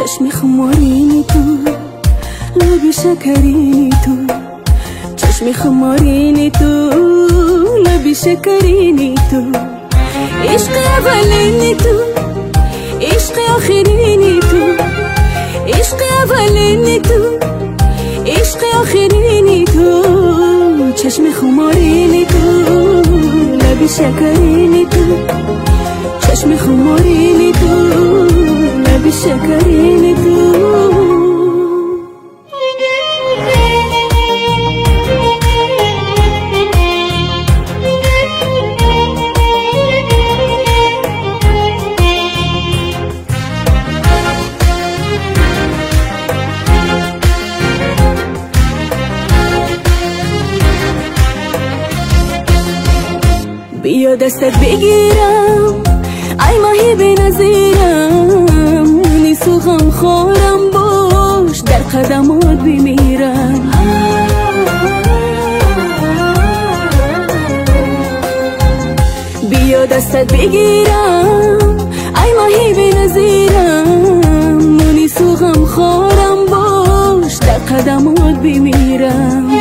چشم خمارینی تو، لب شکرینی تو، چشم خمارینی تو، لب شکرینی تو، عشق اولینی تو، عشق آخرینی تو، عشق اولینی تو، عشق آخرینی تو، چشم خمارینی تو، لب شکرینی تو، چشم خمارینی تو، لب شکرینی تو. بیا دستت بگیرم ای ماهی بنظیرم، نیسو غم خورم باش در قدمات بمیرم. بیا دستت بگیرم ای ماهی بنظیرم، نیسو غم خورم باش در قدمات بمیرم.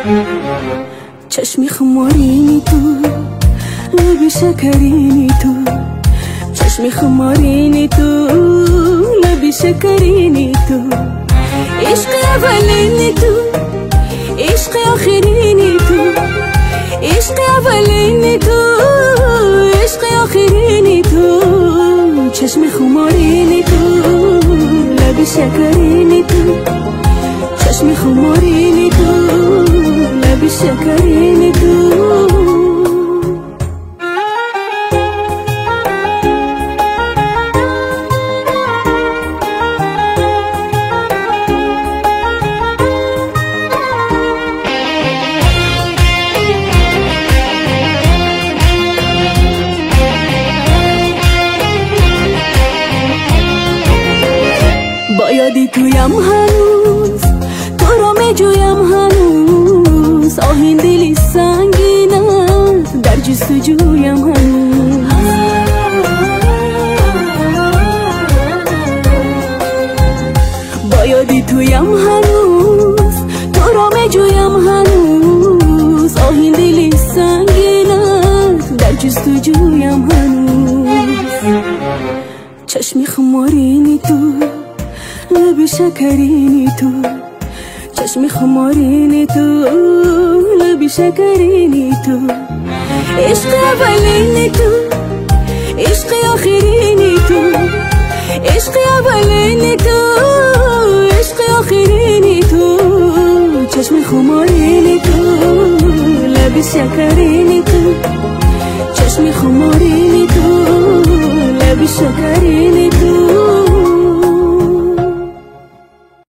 چشم خمارینی تو، لب شکرینی تو، چشم خمارینی تو، لب شکرینی تو، عشق اولینی تو، عشق آخرینی تو، عشق اولینی تو، عشق آخرینی تو، چشم خمارینی تو، لب شکرینی تو، چشم خمارینی تو، لب شکرینی تو. با یادی تویم هنوز، تو رو می جویم هنوز، آهین دلی سنگینم در جستجویم هنوز. با یادی تویم هنوز، تو رو می جویم هنوز، آهین دلی سنگینم در جستجویم هنوز. چشم خمارینی تو، لب شکرینی تو، چشم خمارینی تو، لب شکرینی تو، عشق اولینی تو، عشق آخرینی تو، عشق اولینی تو، عشق آخرینی تو، چشم خمارینی تو، لب شکرینی تو، چشم خمارینی تو، لب شکرینی